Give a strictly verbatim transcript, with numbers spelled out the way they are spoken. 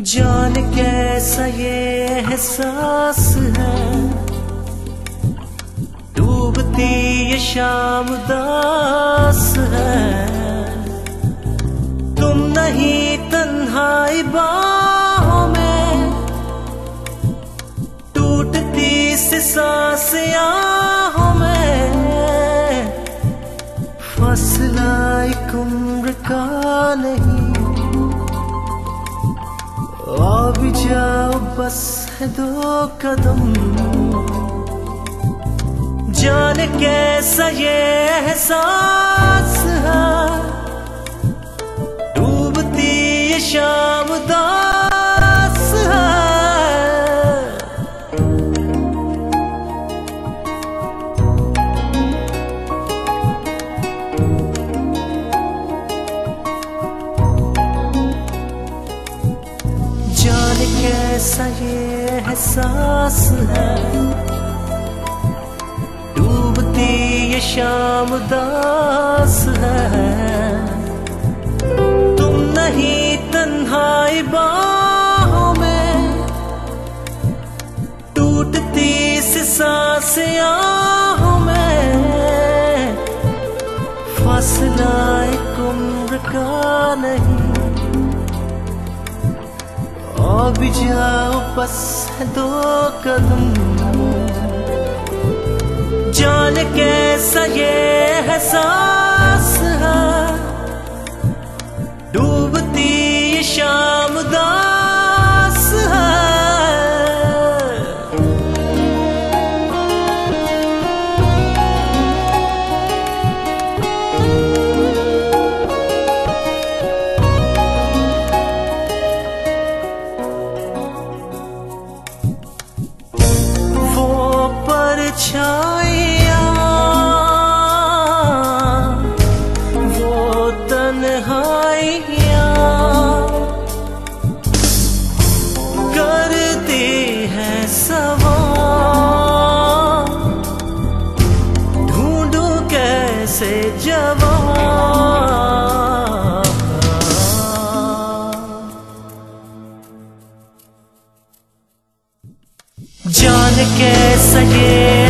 जान कैसा ये एहसास है, डूबती ये शाम उदास है। तुम नहीं तन्हाई बाहों में, टूटती सी सांस आहों में। फासला एक उम्र का नहीं, आ भी जाओ बस है दो कदम। जाने कैसा ये एहसास है, डूबती ये शाम उदास है। जाने कैसा ये एहसास है, डूबती ये शाम उदास है। तुम नहीं तन्हाई बाहों में, टूटती सी सांस आहों में। फासला एक उम्र का नहीं, आ भी जाओ बस है दो कदम। जाने कैसा ये एहसास है, डूबती ये शाम उदास है। छाया वो तन्हाइयाँ करती है सवार, ढूंढूं कैसे जवाब। जान कैसा ये